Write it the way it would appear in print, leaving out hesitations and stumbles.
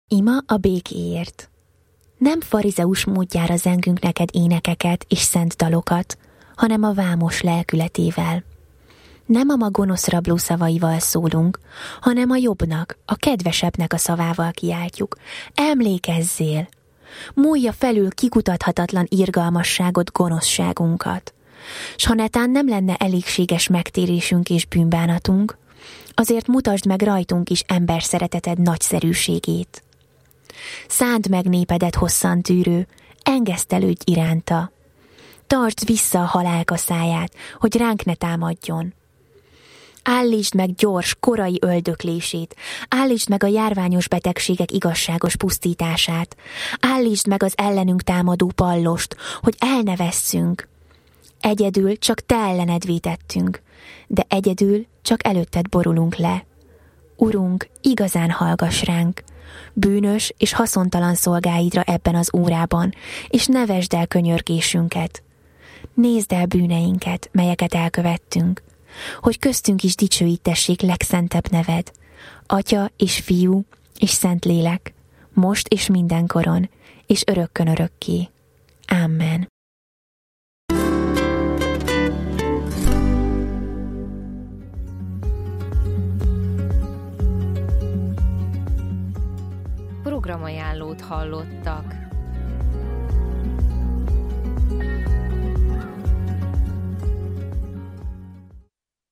Ima a békéért. Nem farizeus módjára zengünk neked énekeket és szent dalokat, hanem a vámos lelkületével. Nem a ma gonosz rabló szavaival szólunk, hanem a jobbnak, a kedvesebbnek a szavával kiáltjuk. Emlékezzél! Múlja felül kikutathatatlan irgalmasságot, gonoszságunkat. S ha netán nem lenne elégséges megtérésünk és bűnbánatunk, azért mutasd meg rajtunk is emberszereteted nagyszerűségét. Szánd meg népedet hosszantűrő, engesztelődj iránta. Tartsd vissza a halálkaszáját, hogy ránk ne támadjon. Állítsd meg gyors, korai öldöklését, állítsd meg a járványos betegségek igazságos pusztítását, állítsd meg az ellenünk támadó pallost, hogy el ne vesszünk. Egyedül csak te ellened vétettünk, de egyedül csak előtted borulunk le. Urunk, igazán hallgass ránk, bűnös és haszontalan szolgáidra ebben az órában, és ne vesd el könyörgésünket. Nézd el bűneinket, melyeket elkövettünk, hogy köztünk is dicsőítessék legszentebb neved, Atya és Fiú és Szentlélek, most és mindenkoron, és örökkön örökké. Amen. Programajánlót hallottak.